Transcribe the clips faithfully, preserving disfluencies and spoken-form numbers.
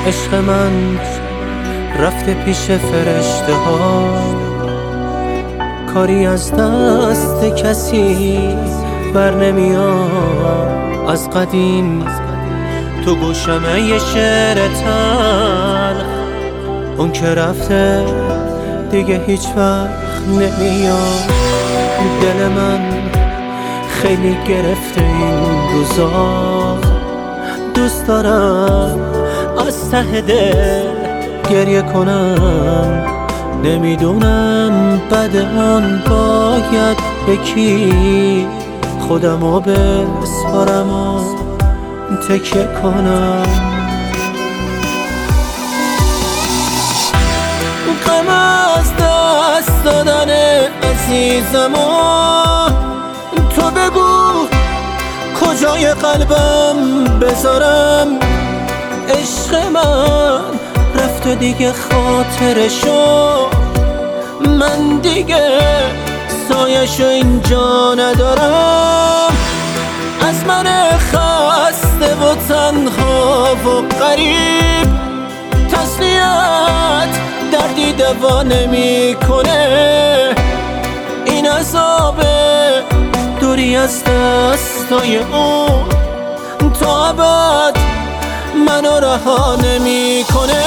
عشق من رفته پیش فرشته ها، کاری از دست کسی بر نمیاد. از قدیم تو گوشمه یه شعر تلخ، اون که رفته دیگه هیچ وقت نمیاد. دل من خیلی گرفته این روزا، دوست دارم از ته دل گریه کنم. نمیدونم بعد اون باید به کی خودمو بسپارم و تکیه کنم. غم از دست دادن عزیزم و تو بگو کجای قلبم بذارم. عشق من رفت و دیگه خاطرشو من دیگه سایشو اینجا ندارم. از من خسته و تنها و غریب تسلیت دردی دوا نمی کنه. این عذاب دوری از دستای اون تا ابد منو رها نمی کنه.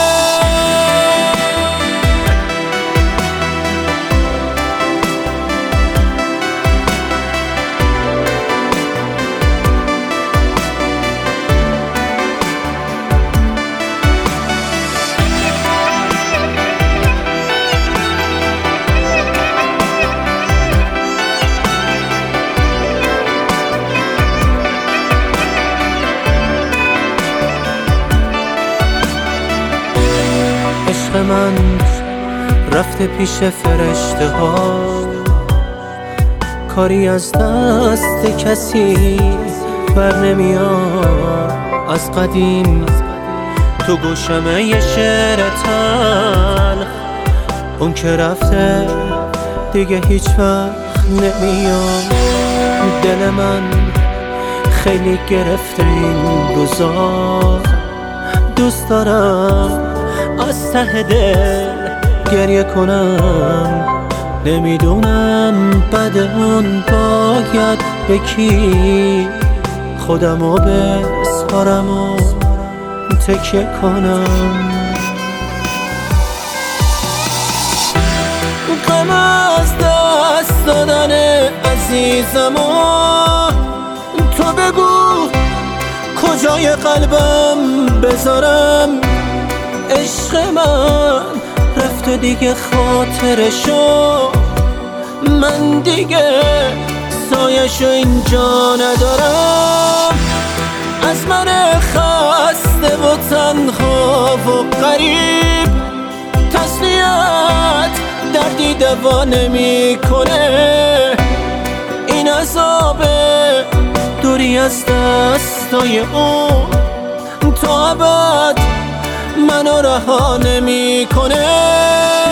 عشق من رفته پیش فرشته ها، کاری از دست کسی بر نمیاد. از قدیم تو گوشمه یه شعر تلخ، اون که رفته دیگه هیچ وقت نمیاد. دل من خیلی گرفته این روزا، دوست دارم از ته دل گریه کنم. نمیدونم بعد اون باید به کی خودمو بسپارم و تکیه کنم. غم از دست دادن عزیزم و تو بگو کجای قلبم بذارم. عشق من رفت و دیگه خاطرشو من دیگه سایشو اینجا ندارم. از من خسته و تنها و غریب تسلیت دردی دوا نمی کنه. این عذاب دوری از دستای اون تا ابد منو رها نمی کنه.